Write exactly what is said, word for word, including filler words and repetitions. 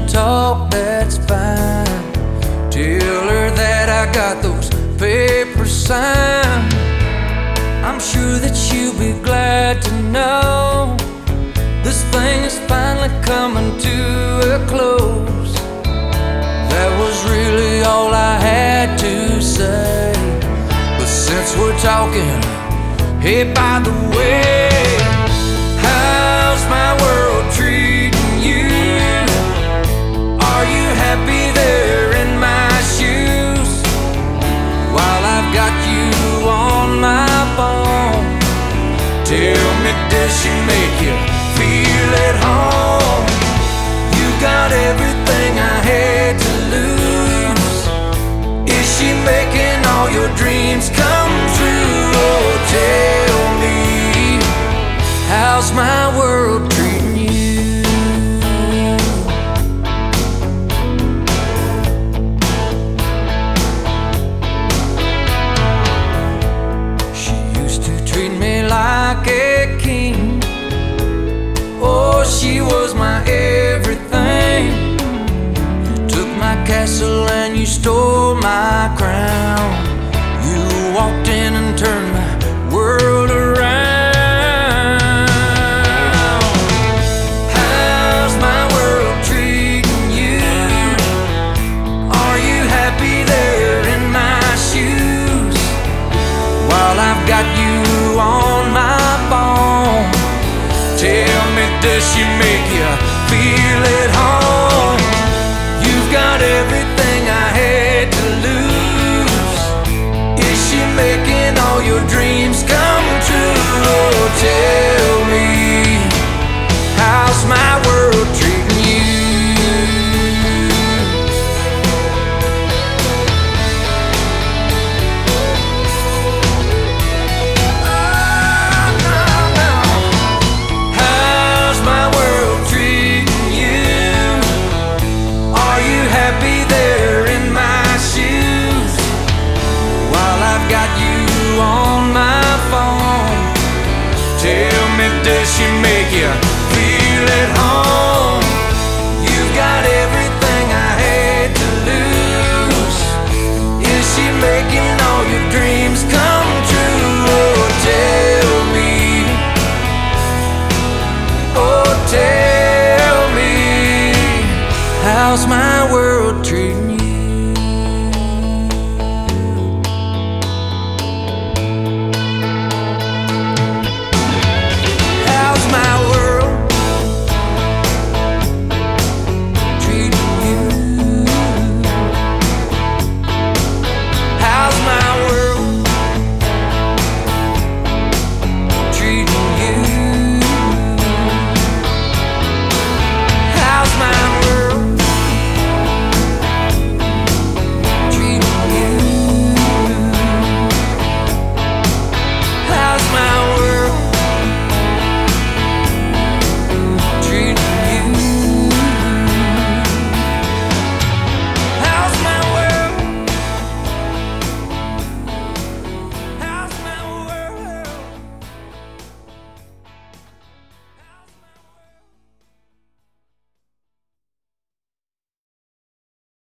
wanna talk, that's fine. Tell her that I got those papers signed. I'm sure that she'll be glad to know this thing is finally coming to a close. That was really all I had to say. But since we're talking, hey, by the way, how's my world treating you? Are you happy there in my shoes? While I've got you on my phone, tell me, does she make you feel at home? You got everything I had to lose. Is she making all your dreams come true? Oh, tell me, how's my world treating you? She used to treat me like a king. Oh, she was my everything. You took my castle and you stole my crown. You walked in and turned my world around. How's my world treating you? Are you happy there in my shoes? While I've got you on my phone, tell me, does she make you feel at home? You've got everything I had to lose. Is she making all your dreams come true? Oh, tell me, how's my world treating you? Does she make you feel at home? You've got everything I had to lose. Is she making all your dreams come true? Oh, tell me. Oh, tell me, how's my world treating you?